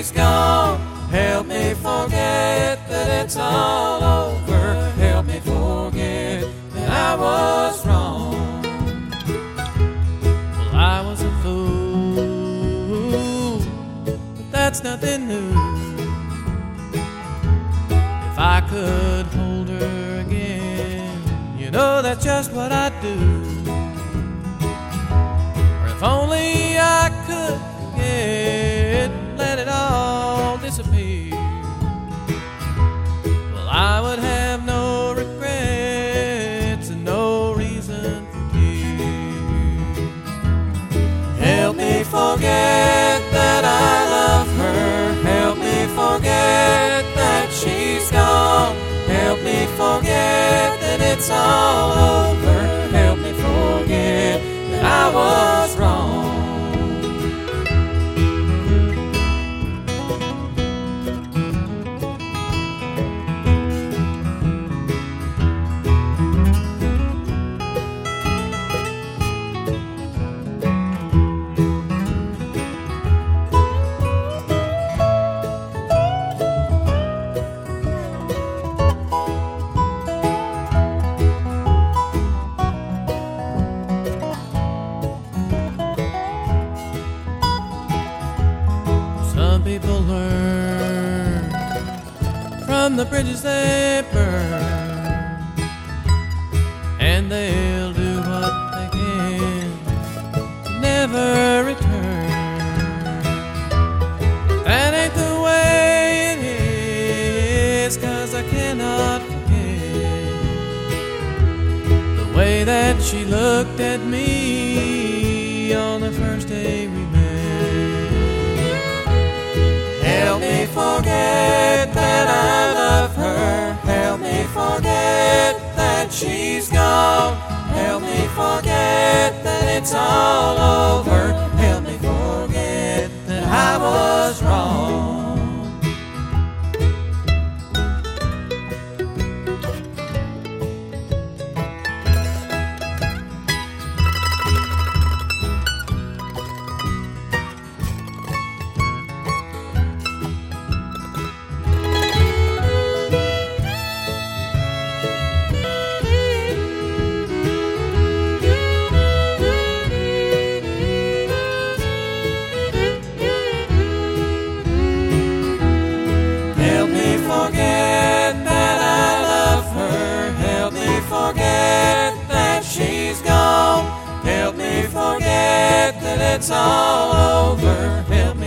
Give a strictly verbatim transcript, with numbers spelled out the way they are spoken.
she's gone. Help me forget that it's all over. Help me forget that I was wrong. Well, I was a fool, but that's nothing new. If I could hold her again, you know that's just what I'd do. Or if only I could forget, let it all disappear. Well, I would have no regrets and no reason for tears. Help me forget that I love her. Help me forget that she's gone. Help me forget that it's all over. Help me forget that I was wrong. Some people learn from the bridges they burn, and they'll do what they can to never return. That ain't the way it is, 'cause I cannot forget the way that she looked at me on the first day we met. Help me forget that I love her. Help me forget that she's gone. Help me forget that it's all over. Help me forget that I was wrong. Forget that I love her. Help me forget that she's gone. Help me forget that it's all over. Help me